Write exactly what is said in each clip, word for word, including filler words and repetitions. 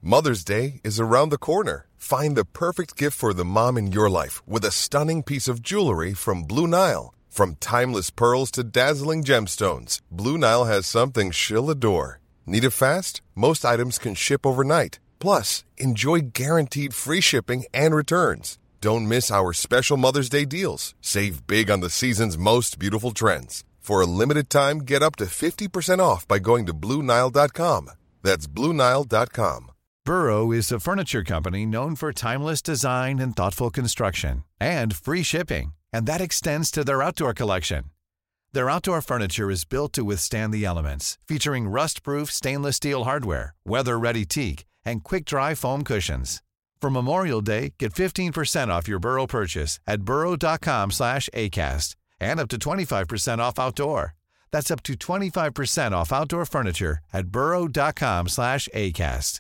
Mother's Day is around the corner. Find the perfect gift for the mom in your life with a stunning piece of jewelry from Blue Nile. From timeless pearls to dazzling gemstones, Blue Nile has something she'll adore. Need it fast? Most items can ship overnight. Plus, enjoy guaranteed free shipping and returns. Don't miss our special Mother's Day deals. Save big on the season's most beautiful trends. For a limited time, get up to fifty percent off by going to Blue Nile dot com. That's Blue Nile dot com. Burrow is a furniture company known for timeless design and thoughtful construction, and free shipping, and that extends to their outdoor collection. Their outdoor furniture is built to withstand the elements, featuring rust-proof stainless steel hardware, weather-ready teak, and quick-dry foam cushions. For Memorial Day, get fifteen percent off your Burrow purchase at burrow dot com slash acast, and up to twenty-five percent off outdoor. That's up to twenty-five percent off outdoor furniture at burrow dot com slash acast.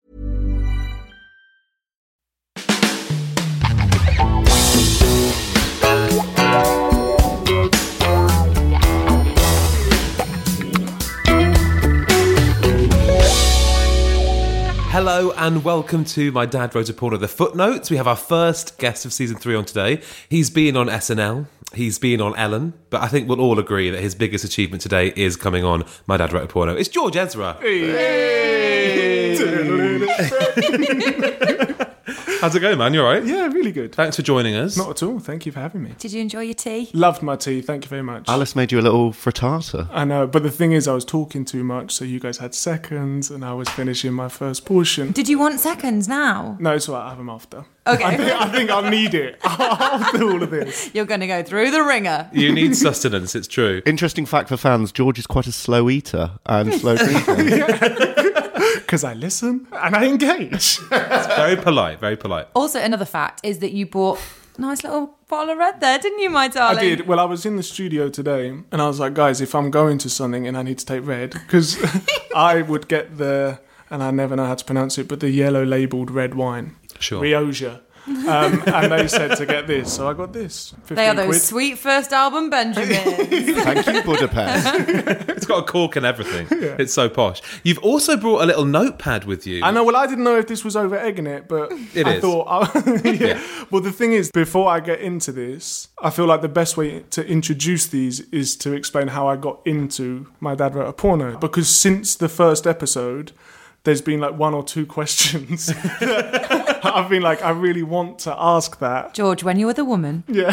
Hello and welcome to My Dad Wrote a Porno, the Footnotes. We have our first guest of season three on today. He's been on S N L, he's been on Ellen, but I think we'll all agree that his biggest achievement today is coming on My Dad Wrote a Porno. It's George Ezra. Hey. How's it going, man? You all right? Yeah, really good. Thanks for joining us. Not at all. Thank you for having me. Did you enjoy your tea? Loved my tea. Thank you very much. Alice made you a little frittata. I know, but the thing is, I was talking too much, so you guys had seconds, and I was finishing my first portion. Did you want seconds now? No, it's all right. I'll have them after. Okay. I think, I think I'll need it after all of this. You're going to go through the ringer. You need sustenance, it's true. Interesting fact for fans, George is quite a slow eater and slow drinker. Because I listen and I engage. It's very polite, very polite. Also, another fact is that you bought a nice little bottle of red there, didn't you, my darling? I did. Well, I was in the studio today and I was like, guys, if I'm going to something and I need to take red, because I would get the, and I never know how to pronounce it, but the yellow labelled red wine. Sure. Rioja. Um, and they said to get this, so I got this. They are those quid. sweet first album Benjamins. Thank you, Budapest. It's got a cork and everything. Yeah. It's so posh. You've also brought a little notepad with you. I know, well, I didn't know if this was over egging it, but it I is. thought, oh, yeah. Yeah. Well, the thing is, before I get into this, I feel like the best way to introduce these is to explain how I got into My Dad Wrote a Porno. Because since the first episode, there's been like one or two questions I've been like, I really want to ask that. George, when you're with a woman. Yeah.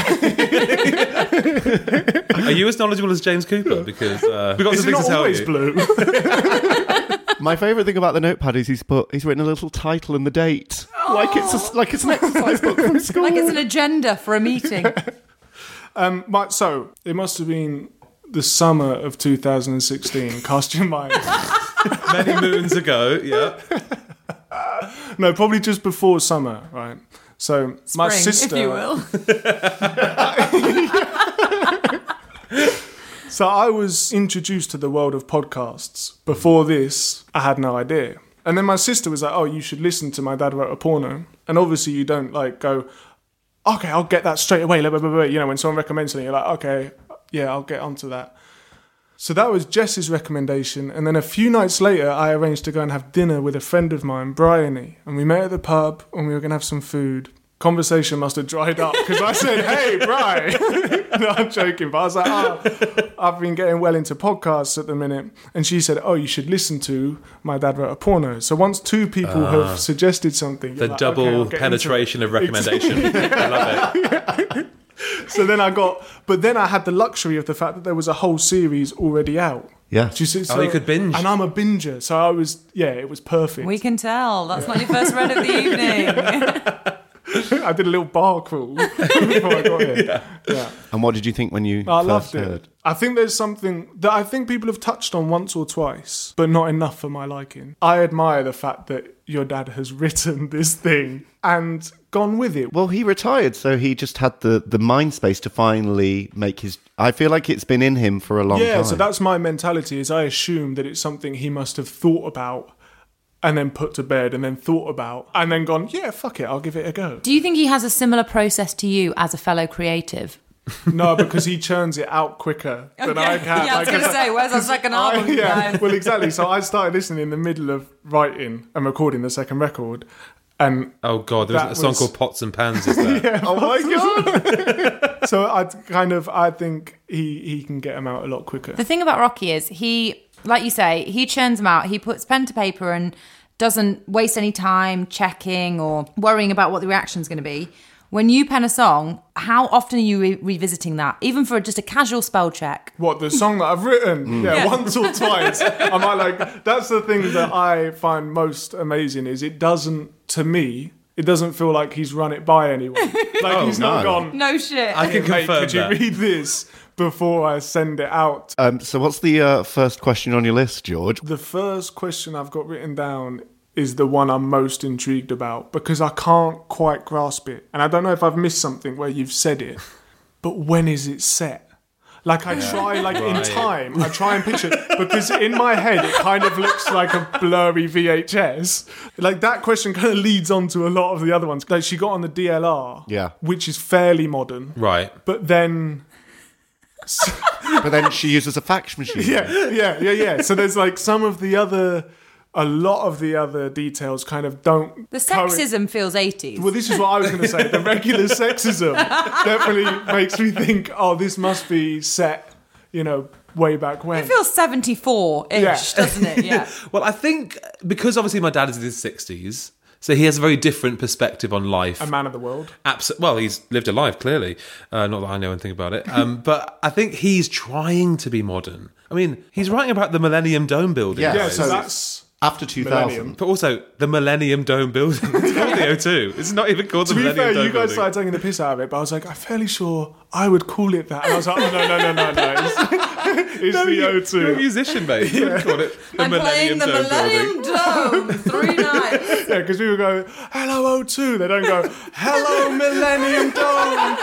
Are you as knowledgeable as James Cooper? Because uh, we've got Is some it things not to tell always you. blue? My favourite thing about the notepad is he's put he's written a little title and the date, oh. like it's a, like it's an exercise book from school, like it's an agenda for a meeting. um, my, so it must have been the summer of two thousand sixteen. Cast your mind. Many moons ago, yeah. No, probably just before summer, right? So Spring, my sister, if you will. So I was introduced to the world of podcasts. Before this, I had no idea. And then my sister was like, oh, you should listen to My Dad Wrote a Porno. And obviously you don't like go, okay, I'll get that straight away. You know, when someone recommends something, you're like, okay, yeah, I'll get onto that. So that was Jess's recommendation. And then a few nights later, I arranged to go and have dinner with a friend of mine, Bryony. And we met at the pub and we were going to have some food. Conversation must have dried up because I said, hey, Bri. No, I'm joking. But I was like, oh, I've been getting well into podcasts at the minute. And she said, oh, you should listen to My Dad Wrote a Porno. So once two people uh, have suggested something, the like, double okay, penetration of recommendation. I love it. So then I got, but then I had the luxury of the fact that there was a whole series already out. Yeah. Do you see? So, oh, you could binge. And I'm a binger. So I was, yeah, it was perfect. We can tell. That's not your first read of the evening. I did a little bar crawl before I got here. Yeah. Yeah. And what did you think when you I first loved heard? it. I think there's something that I think people have touched on once or twice, but not enough for my liking. I admire the fact that your dad has written this thing and gone with it. Well, he retired, so he just had the, the mind space to finally make his... I feel like it's been in him for a long yeah, time. Yeah, so that's my mentality, is I assume that it's something he must have thought about and then put to bed and then thought about and then gone, yeah, fuck it, I'll give it a go. Do you think he has a similar process to you as a fellow creative? No, because he churns it out quicker than I can. Yeah, I was Like, going to say, where's our second I- album? yeah, guys? well, exactly. So I started listening in the middle of writing and recording the second record, and Oh God, there That was a song was- called Pots and Pans. Is there? Oh my god! so I kind of I think he he can get them out a lot quicker. The thing about Rocky is he, like you say, he churns them out. He puts pen to paper and doesn't waste any time checking or worrying about what the reaction's going to be. When you pen a song, how often are you re- revisiting that? Even for just a casual spell check. What, the song that I've written? Yeah, Yeah. once or twice. I might like, that's the thing that I find most amazing is it doesn't, to me, it doesn't feel like he's run it by anyone. Like Oh, he's not no. gone, No shit. I can "Hey, mate, confirm could you that. read this before I send it out? Um, so what's the uh, first question on your list, George? The first question I've got written down is the one I'm most intrigued about because I can't quite grasp it. And I don't know if I've missed something where you've said it, but when is it set? Like I try, like in Right. time, I try and picture it because in my head it kind of looks like a blurry V H S. Like that question kind of leads on to a lot of the other ones. Like she got on the D L R, Yeah. which is fairly modern, Right. but then But then she uses a fax machine. yeah, yeah, yeah, yeah. So there's like some of the other, a lot of the other details kind of don't. The current- sexism feels eighties. Well, this is what I was going to say. The regular sexism definitely makes me think, oh, this must be set, you know, way back when. It feels seventy-four-ish, Yeah. doesn't it? Yeah. Well, I think because obviously my dad is in his sixties, so he has a very different perspective on life. A man of the world. Abs- well, he's lived a life, clearly. Uh, not that I know anything about it. Um, but I think he's trying to be modern. I mean, he's writing about the Millennium Dome building. Yeah, Yeah, guys. so that's After two Millennium. thousand. But also, the Millennium Dome building. It's called the O two. It's not even called To the be Millennium fair, Dome you guys building. started taking the piss out of it, but I was like, I'm fairly sure I would call it that. And I was like, oh, no, no, no, no, no. It's, it's No, the you- O You're a two. musician, mate. You would call it the I'm Millennium playing the Dome Millennium building. Dome three nights. Yeah, because people go, hello O two. They don't go, hello Millennium Dome,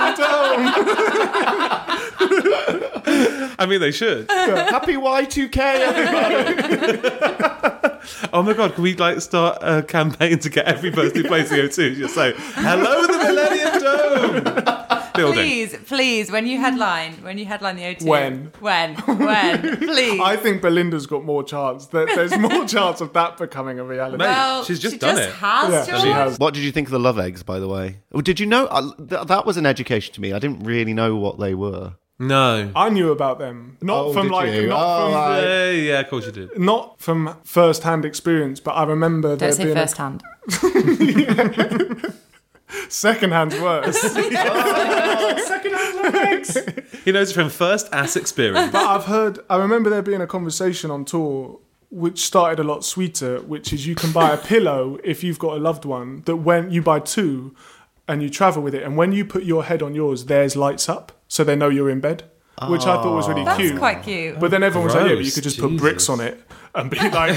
Dome, Dome. I mean, they should. Happy Y two K, everybody! Oh my god, can we like start a campaign to get every person who plays the O two to just say, hello the Millennium Dome building. Please, please, when you headline, when you headline the O two. When? When? When? Please. I think Belinda's got more chance. There- There's more chance of that becoming a reality. Mate, well, she's just she done just it. has, Yeah, George. she has. What did you think of the love eggs, by the way? Oh, did you know? Uh, th- that was an education to me. I didn't really know what they were. No. I knew about them, not Oh, from did like, you? not Oh, from, right. Yeah, yeah, of course you did. not from first-hand experience, but I remember there Don't say being first hand. a second-hand worse. Second-hand legs. He knows it from first ass experience. But I've heard, I remember there being a conversation on tour which started a lot sweeter, which is you can buy a pillow if you've got a loved one that when you buy two and you travel with it, and when you put your head on yours, theirs lights up so they know you're in bed, which I thought was really That's cute. quite cute. But then everyone was like, yeah, but you Gross, could just put Jesus. bricks on it and be like,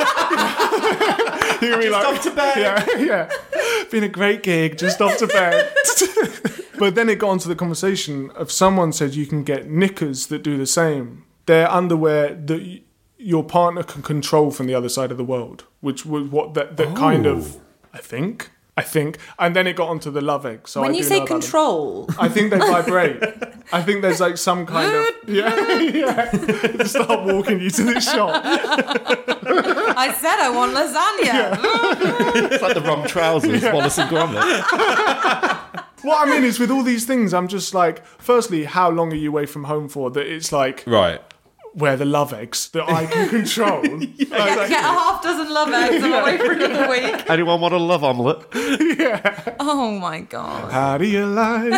you could be like, off to bed. Yeah, yeah. Been a great gig, just off to bed. But then it got onto the conversation of someone said you can get knickers that do the same. They're underwear that y- your partner can control from the other side of the world, which was what that, that kind of, I think. I think, and then it got onto the love egg. So when I you do say know about them. control, I think they vibrate. I think there's like some kind of yeah, yeah. To start walking you to the shop. I said I want lasagna. It's like the wrong trousers, Wallace and Gromit. What I mean is, with all these things, I'm just like, firstly, how long are you away from home for? That it's like Right. where the love eggs that I can control. Like, Get, like, get a half dozen love eggs and away for another week. Anyone want a love omelette? Oh my god. how do you like?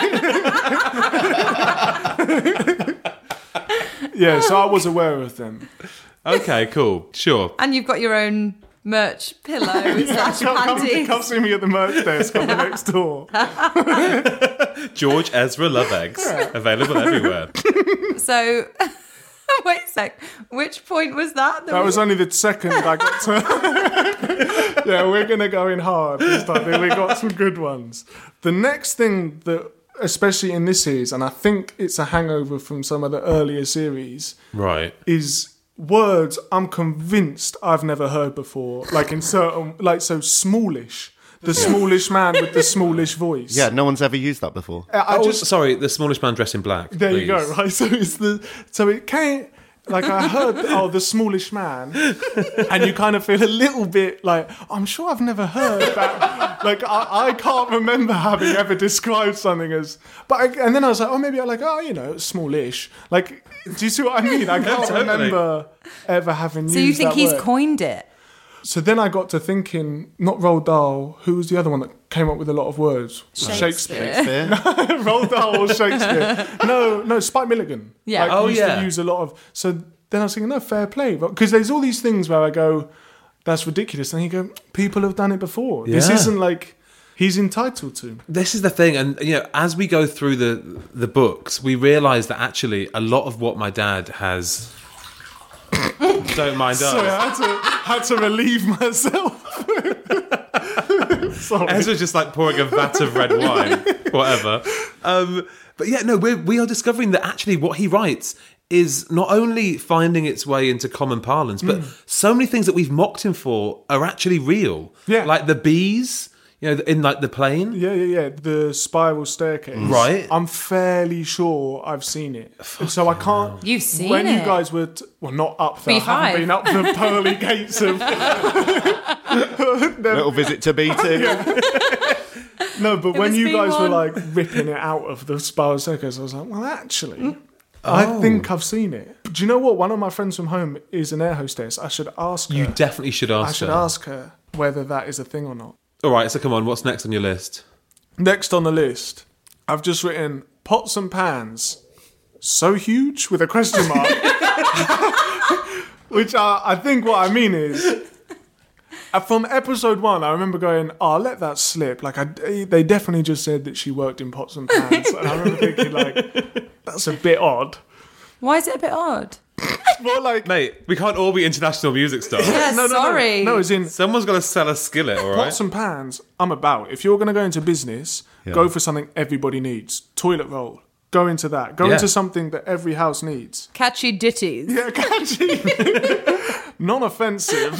Yeah, so I was aware of them. Okay, cool. Sure. And you've got your own merch pillow slash Come, come, panties. come see me at the merch desk on the next door. George Ezra Love Eggs. Available everywhere. So, wait a sec. Which point was that? That was only the second I got to. Yeah, we're going to go in hard this time. We got some good ones. The next thing that, especially in this series, and I think it's a hangover from some of the earlier series, Right. is words I'm convinced I've never heard before. Like in certain, like so smallish. The smallish man with the smallish voice. Yeah, no one's ever used that before. I I Oh, just sorry, the smallish man dressed in black. there you go. please. Right, so it's the so it came like I heard oh the smallish man, and you kind of feel a little bit like I'm sure I've never heard that. Like I, I can't remember having ever described something as. But I, and then I was like, oh maybe I like oh you know smallish. Like do you see what I mean? I can't totally. remember ever having. So you used think that he's word. coined it? So then I got to thinking, not Roald Dahl, who was the other one that came up with a lot of words? Shakespeare. Shakespeare? Roald Dahl or Shakespeare. No, no, Spike Milligan. Yeah. Like, Oh, used yeah. to use a lot of... So then I was thinking, no, fair play. Because there's all these things where I go, that's ridiculous. And you go, people have done it before. This Yeah. isn't like he's entitled to. This is the thing, and you know, as we go through the the books, we realise that actually a lot of what my dad has. Don't mind us. Sorry, I had to, had to relieve myself. Sorry. Ezra's just like pouring a vat of red wine, whatever. Um, but yeah, no, we're, we are discovering that actually what he writes is not only finding its way into common parlance, but so many things that we've mocked him for are actually real. Yeah. Like the bees, you know, in like the plane. Yeah, yeah, yeah. The spiral staircase. Right. I'm fairly sure I've seen it. So I can't. You've seen when it? you guys were, t- well, not up there. I B five. haven't been up the pearly gates of. Little visit to B two. No, but when was you B guys were one. like ripping it out of the spiral staircase, I was like, well, actually, I think I've seen it. Do you know what? One of my friends from home is an air hostess. I should ask her. You definitely should ask I should her. ask her whether that is a thing or not. All right, so come on, what's next on your list? Next on the list, I've just written pots and pans. So huge with a question mark. Which I, I think what I mean is, uh, from episode one, I remember going, oh, I'll let that slip. Like, I, they definitely just said that she worked in pots and pans. And I remember thinking, like, that's a bit odd. Why is it a bit odd? Well, like, Mate, we can't all be international music stars. Yeah, no, no, sorry. No, no, as in, Someone's got to sell a skillet, all right? pots and pans, I'm about. If you're going to go into business, go for something everybody needs. Toilet roll. Go into that. Go Yeah. into something that every house needs. Catchy ditties. Yeah, catchy. Non-offensive.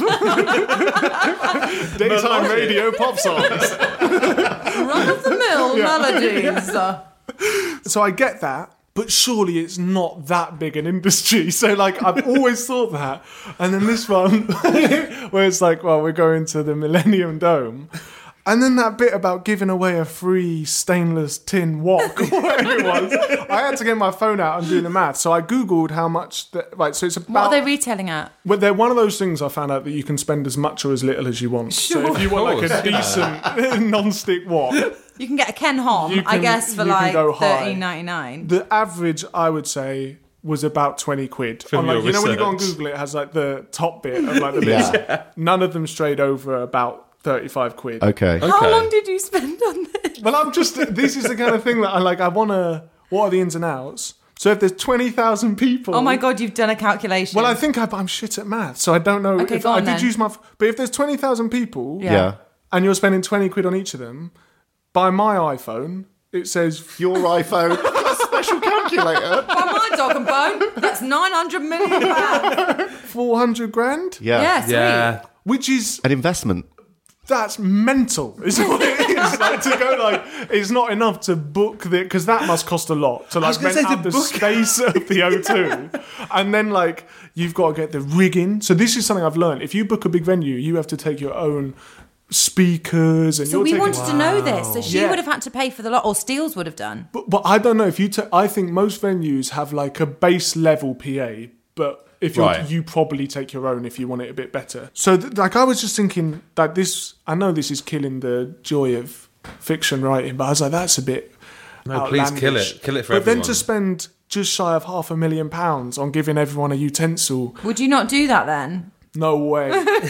Daytime radio pop songs. Run-of-the-mill melodies. So I get that, but surely it's not that big an industry. So, like, I've always thought that. And then this one, where it's like, well, we're going to the Millennium Dome. And then that bit about giving away a free stainless tin wok, or whatever it was. I had to get my phone out and do the math. So I Googled how much, the, right, so it's about... What are they retailing at? Well, they're one of those things I found out that you can spend as much or as little as you want. So if you want like a course, yeah. decent non-stick wok, You can get a Ken Hom, You I can- guess, for you can like go high. thirteen ninety-nine. the average I would say was about twenty quid. From On, like, your you know when you go on research. Google, it has like the top bit of like the list. None of them strayed over about thirty-five quid. Okay. How Okay. long did you spend on this? Well, I'm just. This is the kind of thing that I like. I want to. What are the ins and outs? So if there's twenty thousand people. Oh my God, you've done a calculation. Well, I think I, I'm shit at math, so I don't know Okay, if go I on did then. use my. But if there's twenty thousand people, Yeah. Yeah. and you're spending twenty quid on each of them, by my iPhone, it says Your iPhone. A special calculator. By my dog and bone, that's nine hundred million pounds. four hundred grand, Yeah. Yeah, sweet. Yeah. which is, An investment. that's mental, is what it is. Like, to go, like, it's not enough to book the, because that must cost a lot to, was like, gonna rent say, out to the book- space of the O two. And then, like, you've got to get the rigging. So this is something I've learned. If you book a big venue, you have to take your own speakers and So you're we taking... wanted to know this. So she Yeah. would have had to pay for the lot, or Steels would have done. But, but I don't know if you. Ta- I think most venues have like a base level P A, but if you're, Right. you probably take your own if you want it a bit better. So, th- like, I was just thinking that this. I know this is killing the joy of fiction writing, but I was like, that's a bit. No, please kill outlandish. it. Kill it for But everyone. then to spend just shy of half a million pounds on giving everyone a utensil, Would you not do that then? no way.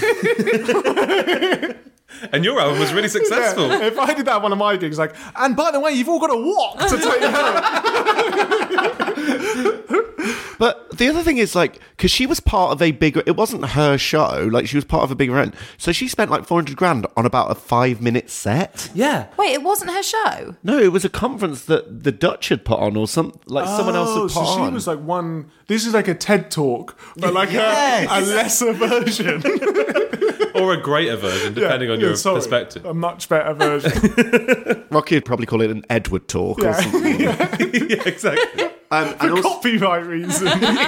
And your album was really successful. Yeah, if I did that at one of my gigs, like, and by the way, you've all got a wok to take home. But the other thing is, like, because she was part of a bigger, it wasn't her show, like, she was part of a bigger event. So she spent like four hundred grand on about a five minute set. Yeah. Wait, it wasn't her show? No, it was a conference that the Dutch had put on, or some, like, someone else Oh, had put so on. she was like one. This is like a TED talk, but like Yes. a, a lesser version. Or a greater version, depending on Yeah, your sorry. perspective. A much better version. Rocky would probably call it an Edward talk or something. yeah, exactly. Um, and also, Copyright reason.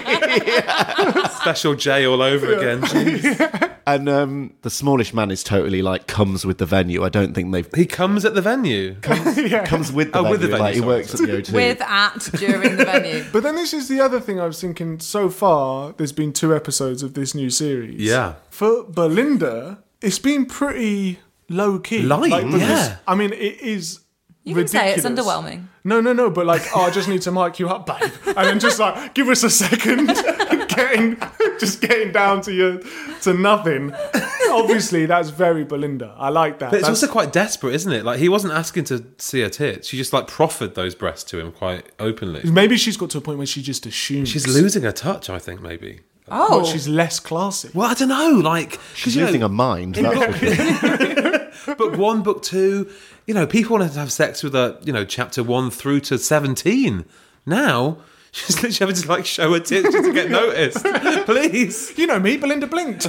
Special J all over again. Jeez. and um, the smallish man is totally like comes with the venue. I don't think they've He comes at the venue. comes with the Oh, venue. with the venue, like, he sorry, works at the O two. With at during the venue. But then this is the other thing I was thinking. So far, there's been two episodes of this new series. Yeah. For Belinda, it's been pretty low key. Light, because- yeah. I mean, it is. You can say it's ridiculous. underwhelming. No, no, no. But like, oh, I just need to mic you up, babe, and then just like, give us a second, getting, just getting down to your, to nothing. Obviously, that's very Belinda. I like that. But it's That's- also quite desperate, isn't it? Like, he wasn't asking to see her tits. She just, like, proffered those breasts to him quite openly. maybe she's got to a point where she just assumes She's losing her touch, I think, maybe. Oh. Well, she's less classy. Well, I don't know, like... She's you know, losing her mind. That's for sure. book one, book two, you know, people wanted to have sex with her, you know, chapter one through to seventeen. Now, she's literally having to, like, show her tits just to get noticed. Please. You know me, Belinda blinked.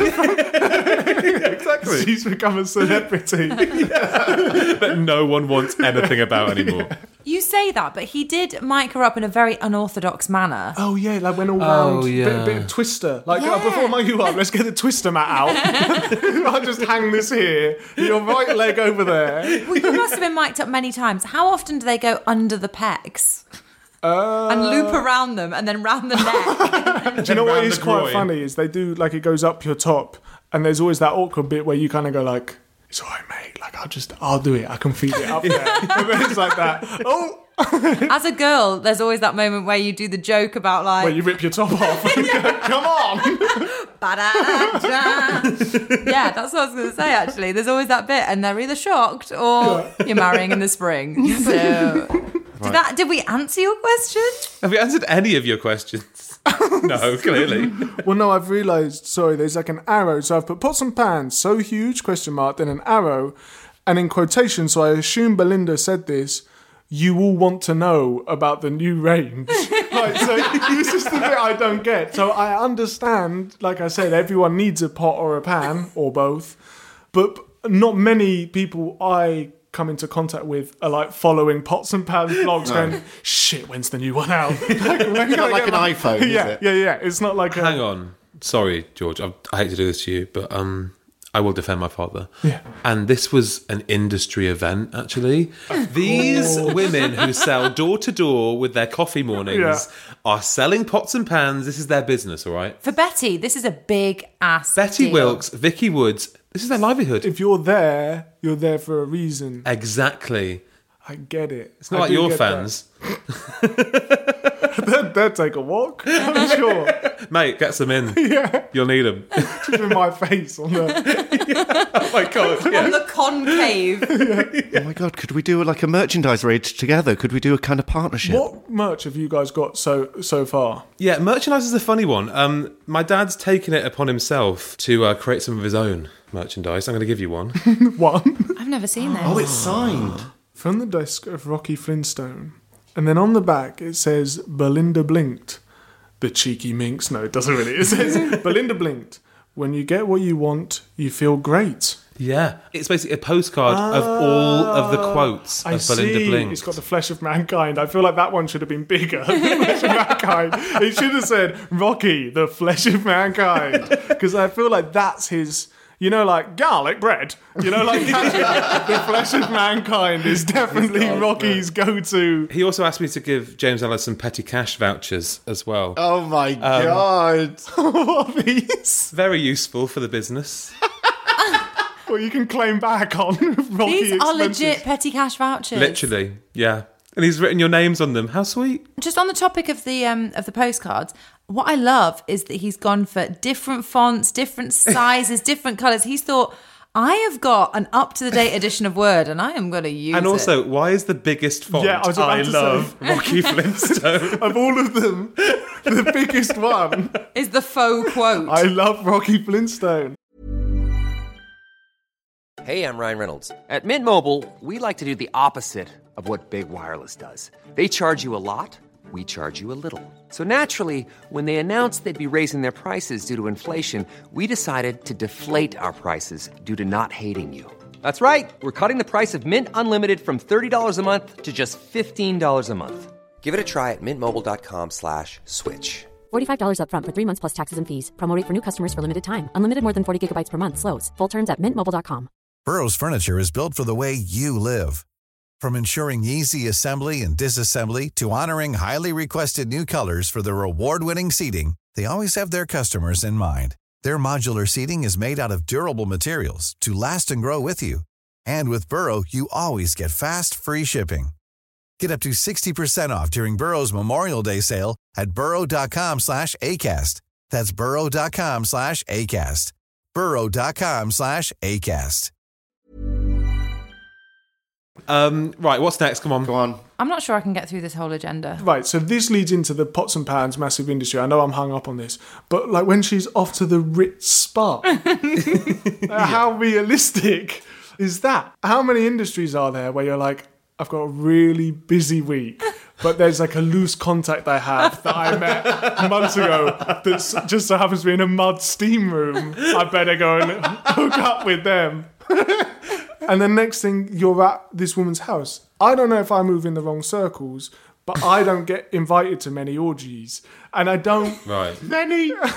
Exactly. She's become a celebrity. That no one wants anything about anymore. You say that, but he did mic her up in a very unorthodox manner. Oh yeah, like went all Oh, round, yeah. bit, bit of twister. Like Yeah. uh, before I mic you up, let's get the twister mat out. I'll just hang this here. Your right leg over there. Well, you must have been mic'd up many times. How often do they go under the pecs? Uh, And loop around them and then round the neck? do you know what round is the quite groin. funny is they do like it goes up your top, and there's always that awkward bit where you kind of go like, "It's all right, mate. Like I'll just, I'll do it. I can feed it up there." And then it's like that. Oh, As a girl, there's always that moment where you do the joke about like, where you rip your top off and go, "Come on." ba-da-da-da. Yeah, that's what I was going to say, actually. There's always that bit, and they're either shocked or you're marrying in the spring. So, did, that, did we answer your question? Have we answered any of your questions? No, clearly. Well, no, I've realised, sorry, there's like an arrow. So I've put pots and pans, so huge, question mark, then an arrow, and in quotation, so I assume Belinda said this, you all want to know about the new range. Like, so this is the bit I don't get. So I understand, like I said, everyone needs a pot or a pan, or both, but not many people I come into contact with are like following pots and pans vlogs going, shit, when's the new one out? Like, when can I like get an my- iPhone, is yeah, it? Yeah, yeah, it's not like a... Hang on. Sorry, George. I, I hate to do this to you, but um, I will defend my father. Yeah. And this was an industry event, actually. These women who sell door to door with their coffee mornings Yeah. are selling pots and pans. This is their business, all right? For Betty, this is a big ass Betty deal. Wilkes, Vicky Woods, this is their livelihood. If you're there, you're there for a reason. Exactly. I get it. It's not like your fans. they'd, they'd take a walk, I'm sure. Mate, get some in. Yeah. You'll need them. Just with my face on the... Oh my God. On Yeah. the concave. Oh my god, could we do like a merchandise raid together? Could we do a kind of partnership? What merch have you guys got so so far? Yeah, merchandise is a funny one. Um, my dad's taken it upon himself to uh, create some of his own merchandise. I'm going to give you one. One, I've never seen this. Oh, it's signed. from the desk of Rocky Flintstone. And then on the back it says, Belinda blinked. The cheeky minx. No, it doesn't really. It says, Belinda blinked. When you get what you want, you feel great. Yeah. It's basically a postcard of all of the quotes I of Belinda see. Blinks. It's got the flesh of mankind. I feel like that one should have been bigger. The flesh of mankind. It should have said Rocky, the flesh of mankind, because I feel like that's his. You know, like garlic bread. You know, like the flesh of mankind is definitely Rocky's go-to. He also asked me to give James Ellis some petty cash vouchers as well. Oh my god. What are these? Very useful for the business. Well, you can claim back on Rocky These are expenses. legit petty cash vouchers. Literally, yeah. And he's written your names on them. How sweet. Just on the topic of the um, of the postcards, what I love is that he's gone for different fonts, different sizes, different colours. He's thought, I have got an up-to-the-date edition of Word, and I am going to use it. And also, why is the biggest font Yeah, I was about I to love say. Rocky Flintstone? Of all of them, the biggest one. Is the faux quote. I love Rocky Flintstone. Hey, I'm Ryan Reynolds. At Mint Mobile, we like to do the opposite of what Big Wireless does. They charge you a lot, we charge you a little. So naturally, when they announced they'd be raising their prices due to inflation, we decided to deflate our prices due to not hating you. That's right. We're cutting the price of Mint Unlimited from thirty dollars a month to just fifteen dollars a month. Give it a try at mintmobile.com slash switch. forty-five dollars up front for three months plus taxes and fees. Promo rate for new customers for limited time. Unlimited more than forty gigabytes per month slows. Full terms at mint mobile dot com. Burrow's furniture is built for the way you live. From ensuring easy assembly and disassembly to honoring highly requested new colors for their award-winning seating, they always have their customers in mind. Their modular seating is made out of durable materials to last and grow with you. And with Burrow, you always get fast, free shipping. Get up to sixty percent off during Burrow's Memorial Day sale at burrow.com slash ACAST. That's burrow.com slash ACAST. burrow.com slash ACAST. Um, right, what's next? Come on. Go on. I'm not sure I can get through this whole agenda. Right, so this leads into the pots and pans massive industry. I know I'm hung up on this, but like when she's off to the Ritz spa, uh, how realistic is that? How many industries are there where you're like, I've got a really busy week, but there's like a loose contact I have that I met months ago that just so happens to be in a mud steam room. I better go and hook up with them. And the next thing, you're at this woman's house. I don't know if I move in the wrong circles, but I don't get invited to many orgies. And I don't... Right. Many. The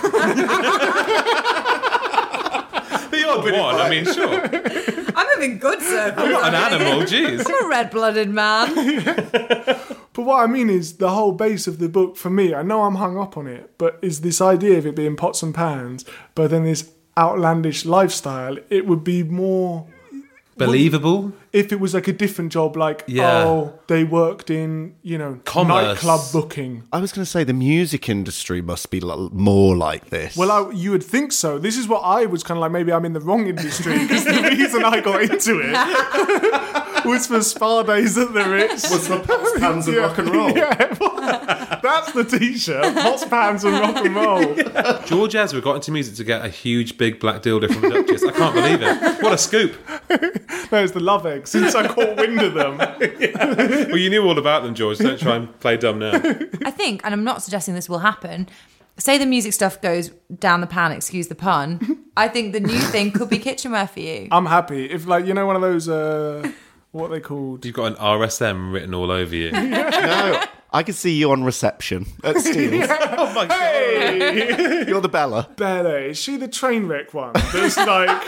odd one, I mean, sure. I'm having good circles. I'm not an animal, jeez. I'm a red-blooded man. But what I mean is, the whole base of the book, for me, I know I'm hung up on it, but is this idea of it being pots and pans, but then this outlandish lifestyle, it would be more... Believable? If it was like a different job, like, Yeah. oh, they worked in, you know, Commerce. nightclub booking. I was going to say the music industry must be l- more like this. Well, I, you would think so. This is what I was kind of like, maybe I'm in the wrong industry, because the reason I got into it was for spa days at the Ritz. was the pots, pans, and Yeah. rock and roll. Yeah, that's the t-shirt. Pots, pans, and rock and roll. George Ezra got into music to get a huge big black dildo from the Duchess. I can't believe it. What a scoop. No, it's the love egg, since I caught wind of them. Well, you knew all about them, George. Don't try and play dumb now. I think, and I'm not suggesting this will happen, say the music stuff goes down the pan, excuse the pun, I think the new thing could be kitchenware for you. I'm happy. If, like, you know, one of those, uh, what are they called? You've got an R S M written all over you. No, I could see you on reception at Steele's. Oh my God. You're the Bella. Bella, is she the train wreck one? That's like...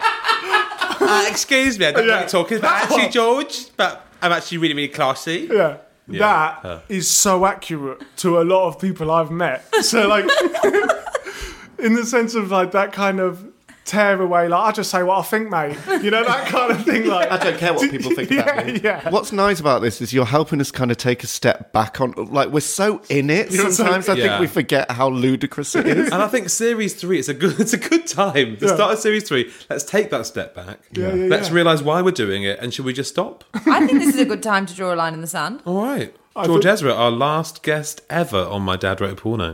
Uh, excuse me, I don't know Yeah. what you're talking about, actually, George, but I'm actually really, really classy. Yeah. Yeah, That her. is so accurate to a lot of people I've met. So, like, in the sense of, like, that kind of tear away, like, I just say what I think, mate. You know, that kind of thing. Like, I don't care what people think yeah, about me. Yeah. What's nice about this is you're helping us kind of take a step back on, like, we're so in it. You're so- Sometimes I Yeah. think we forget how ludicrous it is. And I think series three, it's a good, it's a good time. The Yeah. start of series three, let's take that step back. Yeah, yeah, let's yeah. realise why we're doing it, and should we just stop? I think this is a good time to draw a line in the sand. All right. I George thought- Ezra, our last guest ever on My Dad Wrote a Porno.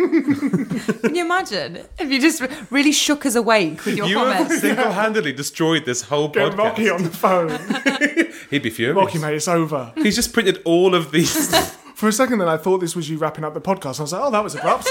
Can you imagine if you just really shook us awake with your You have comments? single-handedly destroyed this whole Get podcast. Rocky on the phone. He'd be furious. Rocky, mate, it's over. He's just printed all of these. For a second then, I thought this was you wrapping up the podcast. I was like, oh, that was abrupt.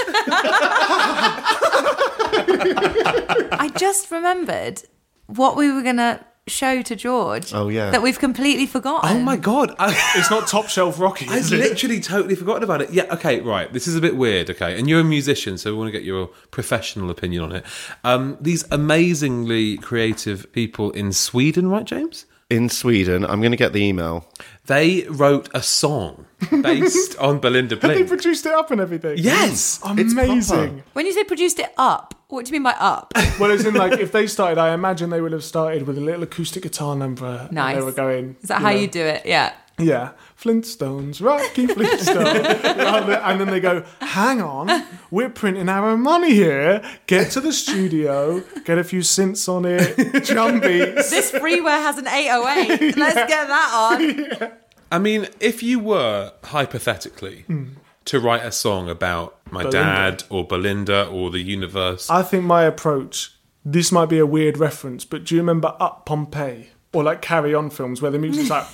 I just remembered what we were going to show to George. Oh, yeah. That we've completely forgotten. Oh my God. I, It's not top shelf Rocky, I is it? literally totally forgotten about it. Yeah, okay, right. This is a bit weird, okay? And you're a musician, so we want to get your professional opinion on it. Um, these amazingly creative people in Sweden, right, James? In Sweden, I'm going to get the email. They wrote a song based on Belinda They Blink. produced it up and everything. Yes! Amazing. When you say produced it up, What do you mean by up? Well, as in, like, if they started, I imagine they would have started with a little acoustic guitar number. Nice. And they were going. Is that how know, you do it? Yeah. Yeah. Flintstones, Rocky Flintstone. And then they go, hang on, we're printing our own money here. Get to the studio, get a few synths on it, drum beats. This freeware has an eight oh eight. Let's get that on. Yeah. I mean, if you were, hypothetically, mm. to write a song about my Belinda. dad or Belinda or the universe... I think my approach, this might be a weird reference, but do you remember Up Pompeii? Or like Carry On films where the music's like...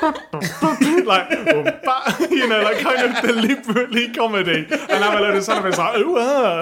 like, you know, like kind of deliberately comedy. And have a load of sound effects like, ooh, ah,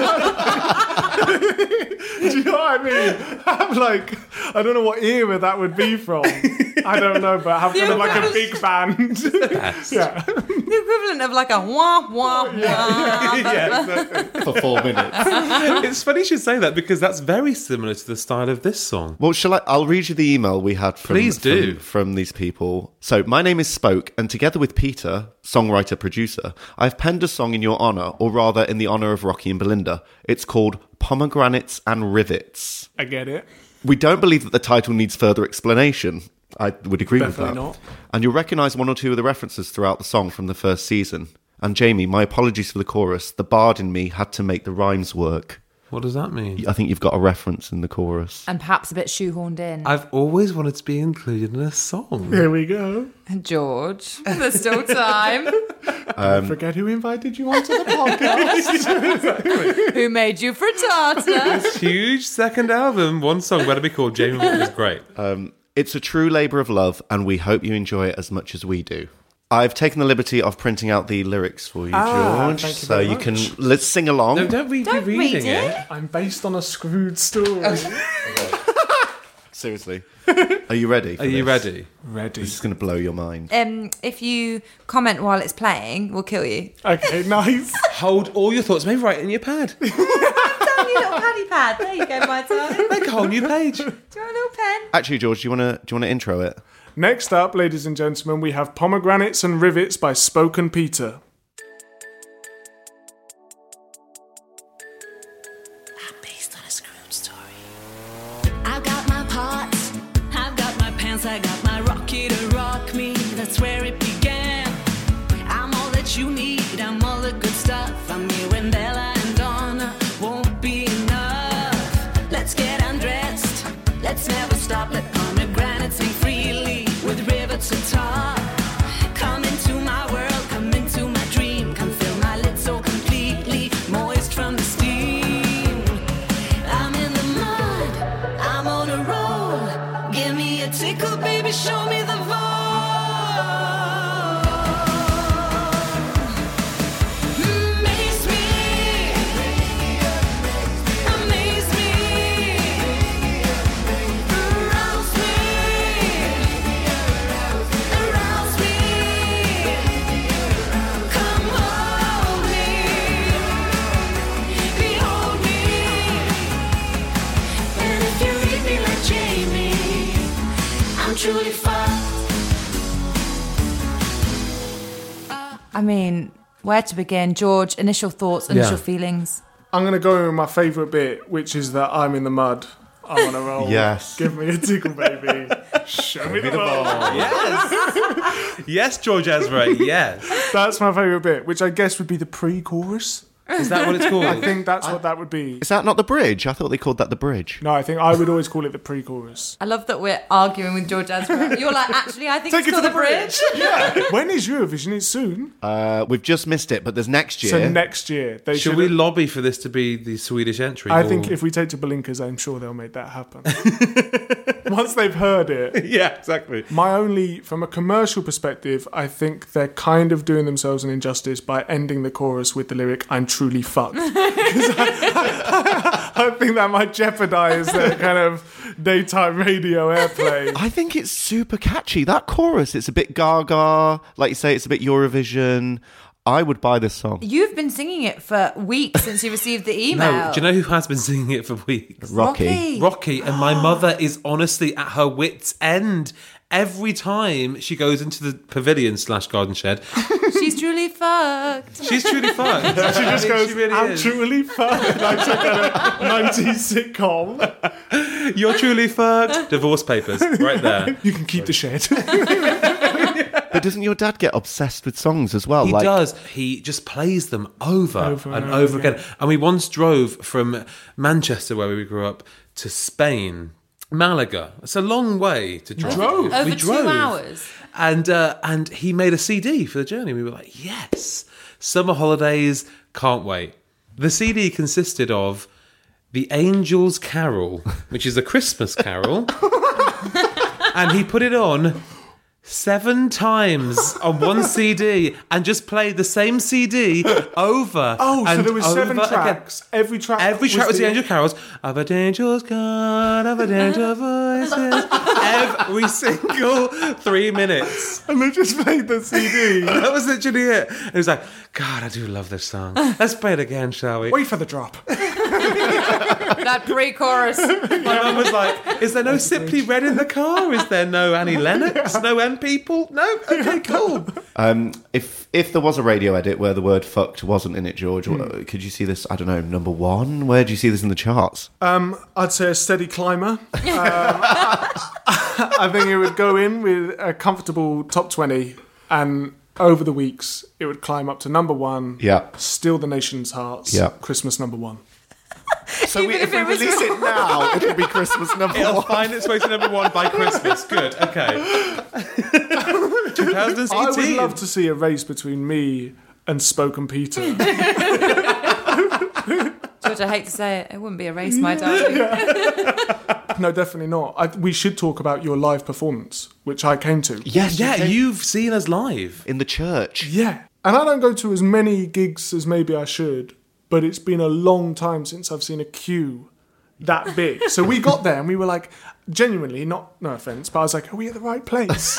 that kind of thing. Do you know what I mean? Have like, I don't know what era that would be from. I don't know, but have kind of like a big band. Yeah. The equivalent of like a wah, wah, wah. Yeah, yeah, exactly. For four minutes. It's funny you should say that because that's very similar to the style of this song. Well, shall I? I'll read you the email we had from, Please do. from, from these people. So, my name is Spoke, and together with Peter, songwriter, producer, I've penned a song in your honour, or rather in the honour of Rocky and Belinda. It's called Pomegranates and Rivets. I get it. We don't believe that the title needs further explanation. I would agree Definitely with that. not. And you'll recognise one or two of the references throughout the song from the first season. And Jamie, my apologies for the chorus. The bard in me had to make the rhymes work. What does that mean? I think you've got a reference in the chorus. And perhaps a bit shoehorned in. I've always wanted to be included in a song. Here we go. George, there's still time. Um, Forget who invited you onto the podcast. Who made you frittata? This huge second album, one song better be called Jamie Morton is great. Um, it's a true labour of love, and we hope you enjoy it as much as we do. I've taken the liberty of printing out the lyrics for you, Ah, George, thank you so very you much. can let's sing along. No, don't read Don't me read reading it. it. I'm based on a screwed story. Seriously, are you ready? for Are you this? ready? Ready. This is going to blow your mind. Um, if you comment while it's playing, we'll kill you. Okay, nice. Hold all your thoughts. Maybe write it in your pad. Down your little paddy pad. There you go, my darling. Make a whole new page. Do you want a little pen? Actually, George, do you want to do you want to intro it? Next up, ladies and gentlemen, we have Pomegranates and Rivets by Spoken Peter. Based on a screwed story. I've got my parts, I've got my pants, I got my Rocky to rock me. That's where it began. I'm all that you need, I'm all the good stuff. I'm you and Bella and Donna, won't be enough. Let's get undressed, let's never stop. Let pomegranates sing freely with rivets atop. Come into my world, come into my dream. Come fill my lips so completely, moist from the steam. I'm in the mud, I'm on a roll. Give me a tickle, baby, show me the vogue. Amaze me, amaze me, arouse me, arouse me. Come hold me, behold me. And if you read me like Jamie, I'm truly fucked. I mean, where to begin? George, initial thoughts, initial Yeah. feelings. I'm going to go with my favourite bit, which is that I'm in the mud. I'm on a roll. Yes. Give me a tickle, baby. Show me the ball. Yes. Yes, George Ezra, yes. That's my favourite bit, which I guess would be the pre-chorus. Is that what it's called? I think that's what that would be. Is that not the bridge? I thought they called that the bridge. No, I think I would always call it the pre-chorus. I love that we're arguing with George Ezra. You're like, actually, I think Take it's it to called the the bridge. Yeah. When is Eurovision? It's soon. Uh, we've just missed it, but there's next year. So next year. They Should should we lobby for this to be the Swedish entry? I or- think if we take to Belinka's, I'm sure they'll make that happen. Once they've heard it. Yeah, exactly. My only, from a commercial perspective, I think they're kind of doing themselves an injustice by ending the chorus with the lyric, I'm truly fucked. Because I, I think that might jeopardise their kind of daytime radio airplay. I think it's super catchy. That chorus, it's a bit gaga. Like you say, it's a bit Eurovision. I would buy this song. You've been singing it for weeks since you received the email. No, do you know who has been singing it for weeks? Rocky. Rocky. Rocky, and my mother is honestly at her wit's end. Every time she goes into the pavilion slash garden shed, She's truly fucked. she's truly fucked. She just I mean, goes, she really I'm is. truly fucked. Like some kind of nineties sitcom. You're truly fucked. Divorce papers, right there. You can keep the shed. But doesn't your dad get obsessed with songs as well? He like, does. He just plays them over, Over and, and over over again. again. And we once drove from Manchester, where we grew up, to Spain, Malaga. It's a long way to drive. drove? Over We two drove. hours. And uh, and he made a C D for the journey. We were like, yes, summer holidays, can't wait. The C D consisted of The Angel's Carol, which is a Christmas carol, and he put it on seven times on one C D and just played the same C D over. Oh, so and there was seven over again. tracks. Every track. Every track was the the Angel Carols. Of a dangerous God, of a dangerous voices. Every single three minutes. And they just played the C D. That was literally it. And it was like, God, I do love this song. Let's play it again, shall we? Wait for the drop. That pre-chorus. My mum was like, is there no Simply Red in the car? Is there no Annie Lennox? No M People? No? Okay, cool. Um, if if there was a radio edit where the word fucked wasn't in it, George, Hmm. what- could you see this, I don't know, number one? Where do you see this in the charts? Um, I'd say a steady climber. Um, I think it would go in with a comfortable top twenty, and over the weeks, it would climb up to number one. Yeah. Steal the nation's hearts. Yeah. Christmas number one. So we, Even if if we it was release it now, it'll be Christmas number It'll one. find its way to number one by Christmas. Good, okay. twenty eighteen. I would love to see a race between me and Spoken Peter. George, I hate to say it, it wouldn't be a race, my darling. No, definitely not. I, we should talk about your live performance, which I came to. Yes, Yeah, you you've seen us live. in the church. Yeah. And I don't go to as many gigs as maybe I should, but it's been a long time since I've seen a queue that big. So we got there and we were like, genuinely, not no offence, but I was like, are we at the right place?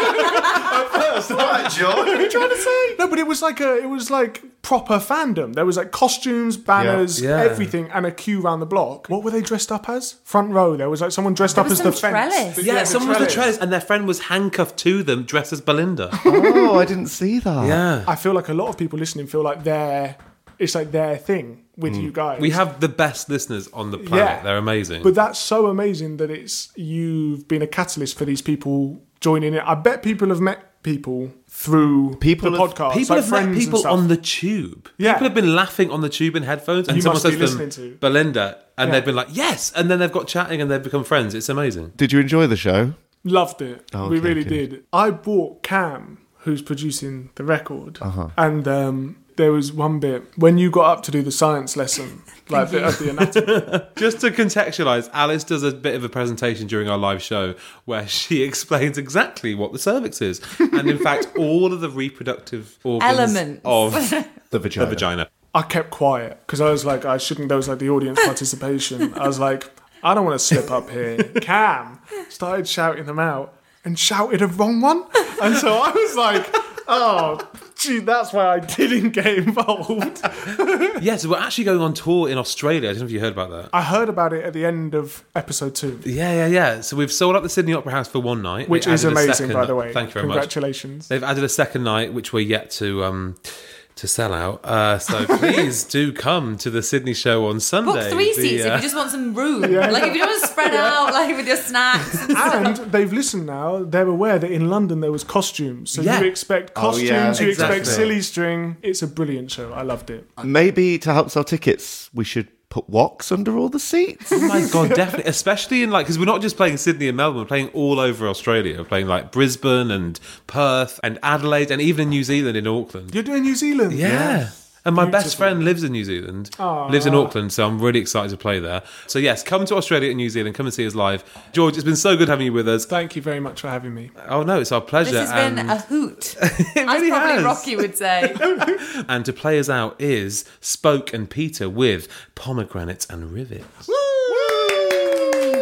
Right, George, what are you trying to say? No, but it was like a it was like proper fandom. There was like costumes, banners, Yeah. everything, and a queue round the block. What were they dressed up as? Front row. There was like someone dressed up was as the some fence. trellis. The- Yeah, the someone was the trellis, and their friend was handcuffed to them, dressed as Belinda. Oh, I didn't see that. Yeah. I feel like a lot of people listening feel like they're it's like their thing with you guys. We have the best listeners on the planet. Yeah. They're amazing. But that's so amazing that it's you've been a catalyst for these people joining it. I bet people have met people through People the have- podcast. People like have met friends and people stuff. on the tube. Yeah. People have been laughing on the tube in headphones, and You someone must be says to them, listening to. Belinda, and Yeah. they've been like, yes, and then they've got chatting and they've become friends. It's amazing. Did you enjoy the show? Loved it. Oh, we okay, really good. did. I bought Cam, who's producing the record, Uh-huh. and um, there was one bit when you got up to do the science lesson, like the, of the anatomy. Just to contextualise, Alice does a bit of a presentation during our live show where she explains exactly what the cervix is, and in fact, all of the reproductive organs Elements. of The vagina. the vagina. I kept quiet because I was like, I shouldn't. There was like the audience participation. I was like, I don't want to slip up here. Cam started shouting them out and shouted a wrong one, and so I was like, oh. Gee, that's why I didn't get involved. Yeah, so we're actually going on tour in Australia. I don't know if you heard about that. I heard about it at the end of episode two, Yeah, yeah, yeah. So we've sold out the Sydney Opera House for one night. which They is added a amazing, second- by the way. Thank you very much. Congratulations. They've added a second night, which we're yet to um, to sell out. Uh, so please do come to the Sydney show on Sunday. Book three The, seats uh, if you just want some room. Like if you don't want to spread out, like with your snacks. And And stuff. they've listened now. They're aware that in London there was costumes. So Yeah. you expect Oh, costumes, yeah, you expect exactly. silly string. It's a brilliant show. I loved it. Maybe to help sell tickets, we should put wax under all the seats. Oh my god, definitely, especially in like because we're not just playing Sydney and Melbourne, we're playing all over Australia. We're playing like Brisbane and Perth and Adelaide and even in New Zealand in Auckland. You're doing New Zealand? Yeah. And my best Beautiful. friend lives in New Zealand, lives in Auckland, so I'm really excited to play there. So yes, come to Australia and New Zealand, come and see us live. George, it's been so good having you with us. Thank you very much for having me. Oh no, it's our pleasure. This has been and, a hoot. it As really probably has. Rocky would say. And to play us out is Spoke and Peter with Pomegranates and Rivets. Woo!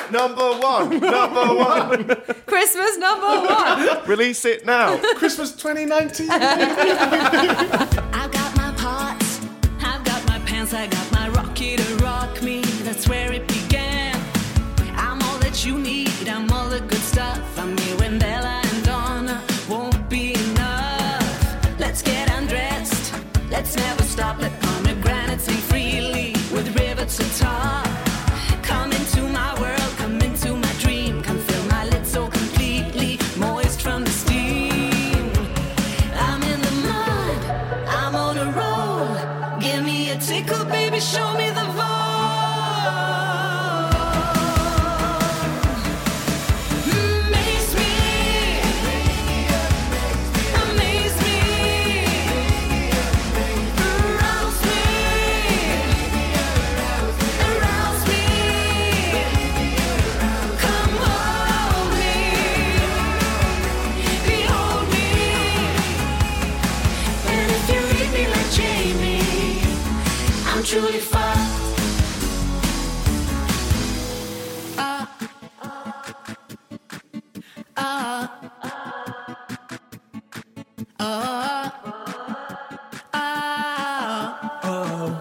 Number one. Number one. Christmas number one. Release it now. Christmas twenty nineteen. I've got my parts, I've got my pants, I got my rocky to rock me. That's where it began. I'm all that you need, I'm all the good stuff. I'm you and Bella and Donna, won't be enough. Let's get undressed, let's never stop. Let pomegranates sing freely with rivets atop. Come into my world, come into my dream. Come fill my lips so completely, moist from the steam. I'm in the mud, I'm on a roll. Give me a tickle, baby, show me the vote. Amaze me, amaze me, arouse me, arouse me. Come hold me, behold me. And if you read me like Jamie, I'm truly fucked. Ah, ah, ah, ah.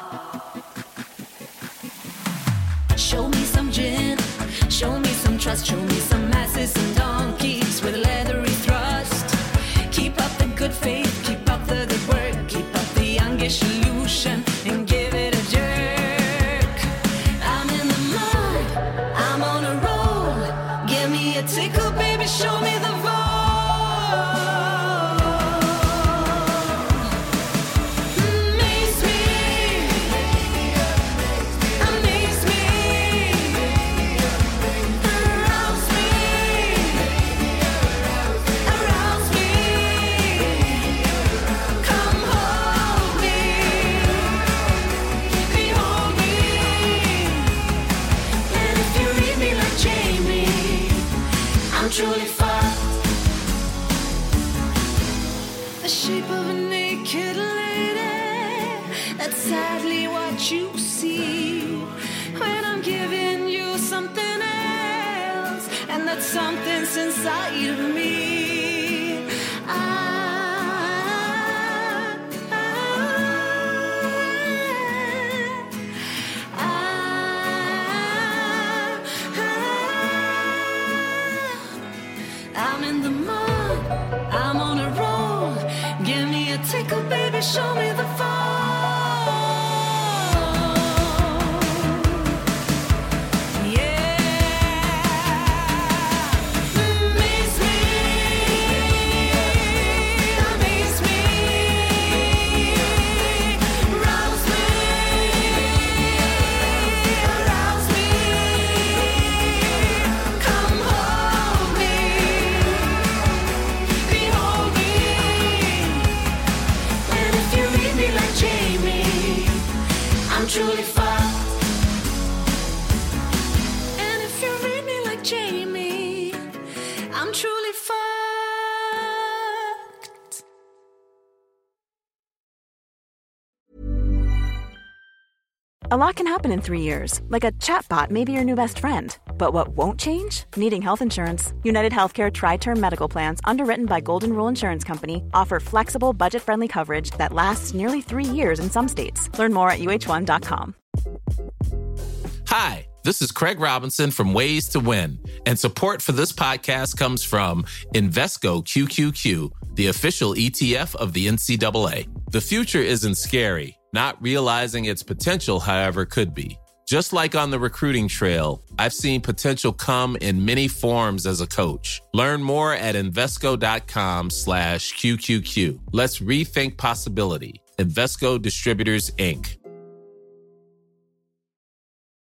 Show me some gin, show me some trust, show me some masses and donkeys with a leathery thrust. Keep up the good faith, keep up the good work, keep up the youngish illusion and give it a jerk. I'm in the mud, I'm on a roll. Give me a tickle, baby, show me the vote. Amaze me, amaze me, arouse me, arouse me. Come hold me, behold me. And if you read me like Jamie, I'm truly fucked. The shape of a naked lady, that's sadly what you see when I'm giving you something else, and that something's inside of me. I, I, I, I'm in the mud, I'm on a roll. Give me a tickle, baby, show me the fall. Yeah. Amaze me, amaze me, rouse me, arouse me. Come hold me, behold me. And if you read me like Jamie, I'm truly fucked. And if you read me like Jamie, I'm truly fucked. A lot can happen in three years, like a chatbot may be your new best friend. But what won't change? Needing health insurance. United Healthcare Tri-Term Medical Plans, underwritten by Golden Rule Insurance Company, offer flexible, budget-friendly coverage that lasts nearly three years in some states. Learn more at U H one dot com. Hi, this is Craig Robinson from Ways to Win, and support for this podcast comes from Invesco Q Q Q, the official E T F of the N C double A. The future isn't scary. Not realizing its potential, however, could be. Just like on the recruiting trail, I've seen potential come in many forms as a coach. Learn more at Invesco.com slash QQQ. Let's rethink possibility. Invesco Distributors, Incorporated.